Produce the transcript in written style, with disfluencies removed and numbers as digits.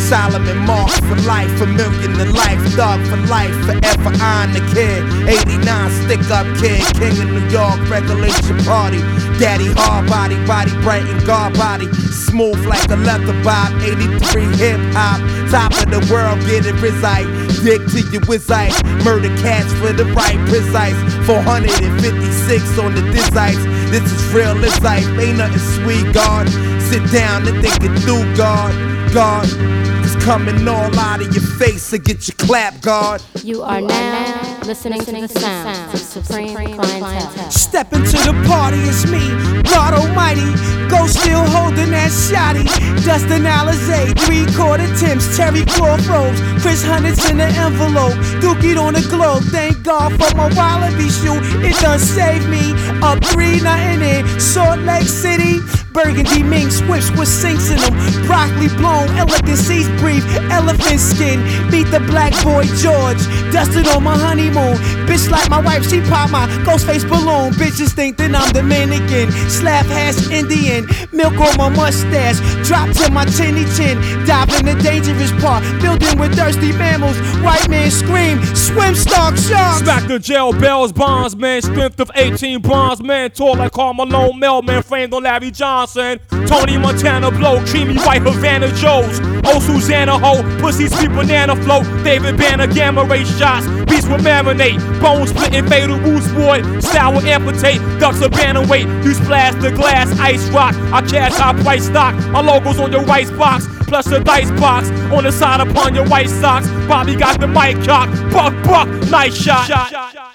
Solomon Mark for life, a million to life, dog for life, forever on the kid. 89 stick up kid, king of New York, regulation party. Daddy hard body, body bright and guard body, smooth like a leather bob. 83 hip hop, top of the world, get it reside. Dick to your wizite, murder cats for the right precise. 456 on the dizites. This is real as life, ain't nothing sweet, God. Sit down and think it through, God. God is coming all out of your face, so get your clap, God. You are now listening to the sounds of Supreme Clientele. Step into the party, it's me, God Almighty. Ghost still holding that shotty. Dustin Alizé, 3/4 Timbs, Terry Crawford, Chris Hunter's in the envelope, Dookie on the globe. Thank God for my Wallaby shoe, it done saved me. Up 3-0 in Salt Lake City. Burgundy minks, whips with sinks in them. Broccoli blown, elegant seas brief, elephant skin. Meet the black boy George, dusted on my honeymoon. Bitch like my wife, she pop my ghost face balloon. Bitches think that I'm Dominican, slap hash Indian. Milk on my mustache, drop to my chinny chin. Dive in the dangerous part, building with thirsty mammals. White man scream, swim stock sharks. Smack the jail bells, bonds man, strength of 18 bronze man. Tall like Carmelo Mailman, framed on Larry Johnson. Tony Montana blow, creamy white Havana Joes. Oh Susanna ho, pussy sweet banana float. David Banner gamma ray shots, beats with marinate. Bones splitting fatal roots boy, style will amputate. Ducks a banner weight, use plastic glass, ice rock. I cash high price stock, my logo's on your rice box. Plus the dice box, on the side upon your white socks. Bobby got the mic cock, buck, nice shot.